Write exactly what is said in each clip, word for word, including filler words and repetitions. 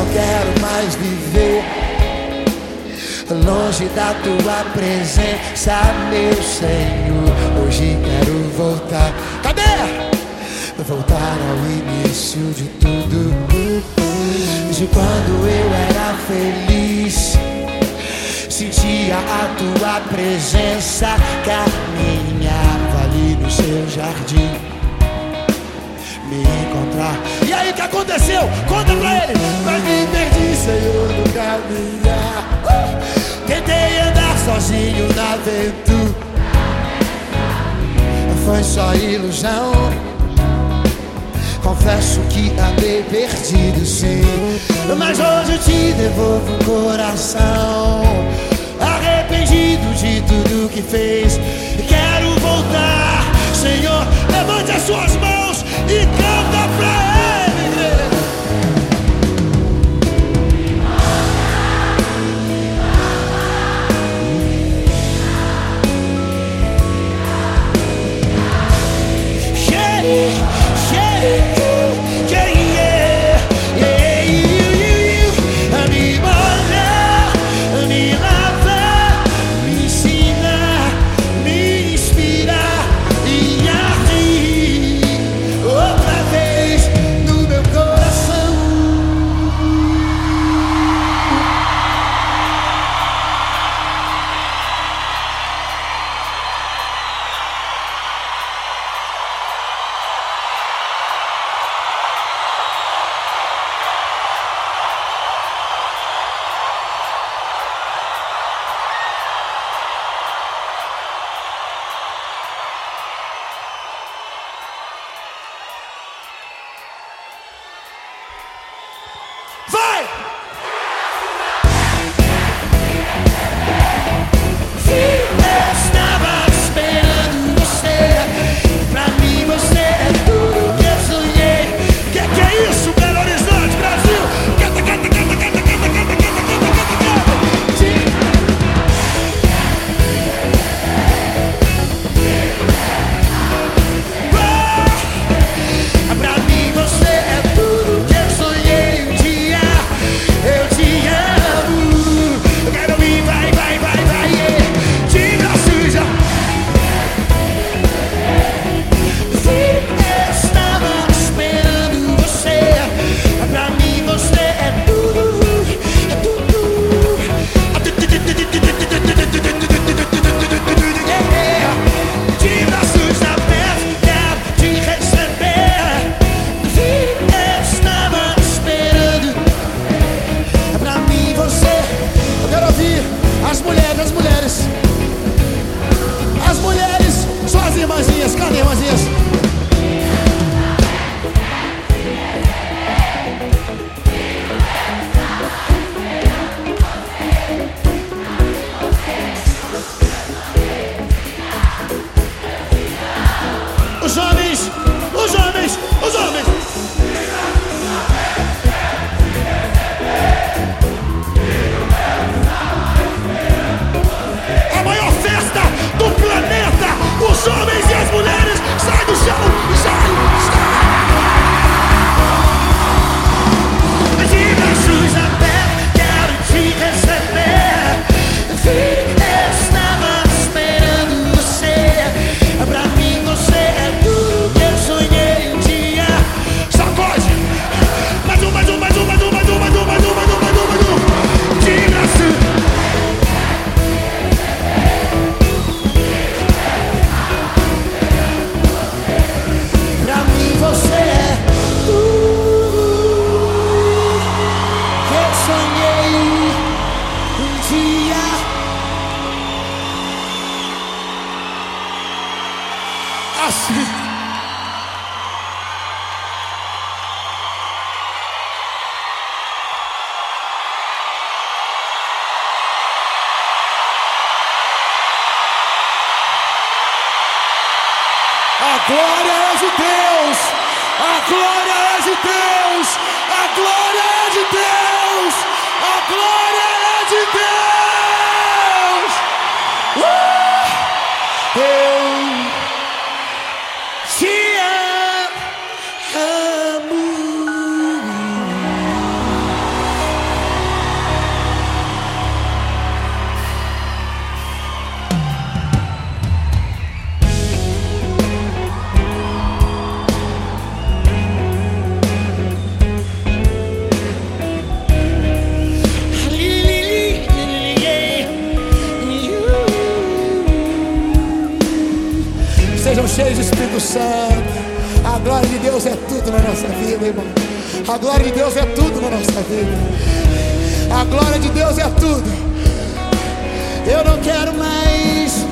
não quero mais viver longe da tua presença, meu Senhor. Hoje quero voltar. Cadê? Voltar ao início de tudo, de quando eu era feliz, sentia a tua presença, caminhava ali no seu jardim, me encontrar. E aí, o que aconteceu? Conta pra ele. Mas me perdi, Senhor, no caminhar. uh! Tentei andar sozinho na aventura, foi só ilusão. Confesso que andei perdido, sim, mas hoje eu te devolvo o coração, arrependido de tudo que fez. Quero voltar, Senhor. Levante as suas mãos e canta pra Ele. Vai! Eu estava esperando você, pra mim você é tudo que eu sonhei. Que que é isso, Belo Horizonte, Brasil? Canta, canta, canta, canta, canta, canta, canta, canta, canta, canta. Sim. Ah, pra mim você é tudo que eu sonhei um dia. Eu te amo. Eu quero ir, vai, vai, vai, vai, yeah. De braços já. Eu estava esperando você. Pra mim você é tudo, é tudo. Yeah. De braços abertos, quero te receber. Eu estava esperando. Pra mim você. Eu quero ouvir as mulheres, as mulheres. As mulheres, suas irmãzinhas, cadê irmãzinhas? Os homens, os homens, os homens. A maior festa do planeta. Os homens e as mulheres. Sai do chão, sai, sai. De braços abertos, quero te receber. Eu estava esperando você. Pra mim você é tudo que eu sonhei um dia. Sacode. Mais um, mais um, mais um, mais um, mais um, mais um, mais um, mais um, mais um, mais um. De braços. Pra mim você é tudo que eu sonhei um dia. Assim. A glória é de Deus, a glória é de Deus, a glória é de Deus, a glória é de Deus. Uh! Eu te amo. Espírito Santo. A glória de Deus é tudo na nossa vida, irmão. A glória de Deus é tudo na nossa vida. A glória de Deus é tudo. Eu não quero mais.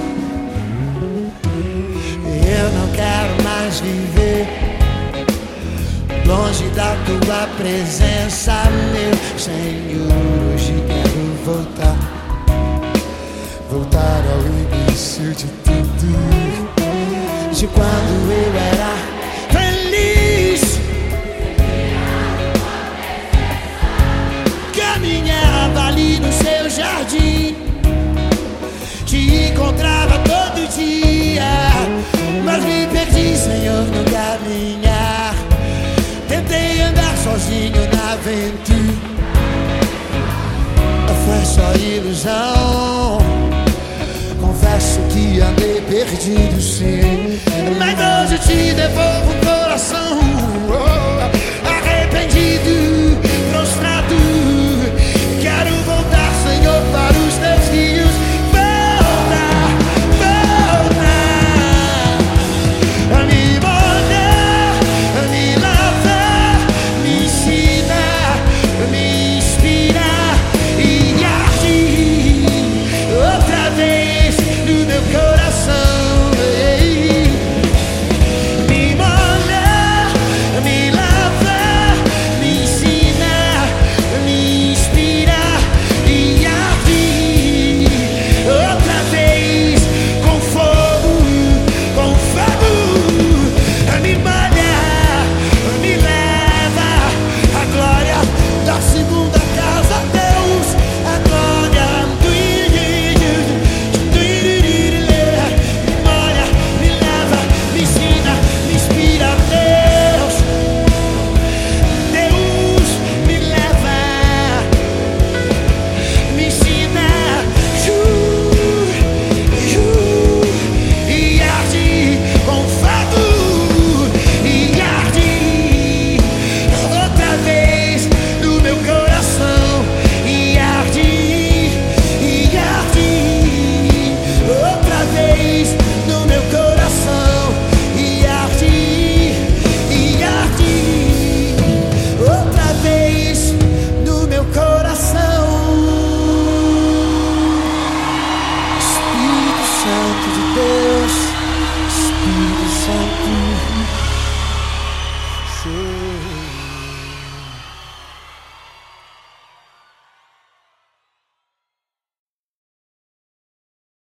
Eu não quero mais viver longe da tua presença, meu Senhor. Hoje quero voltar, voltar ao início de tudo, de quando eu era feliz, caminhava ali no seu jardim, te encontrava todo dia, mas me perdi, Senhor, no caminhar. Tentei andar sozinho na aventura, foi só ilusão. Confesso que andei perdido, sim, mas hoje te devolvo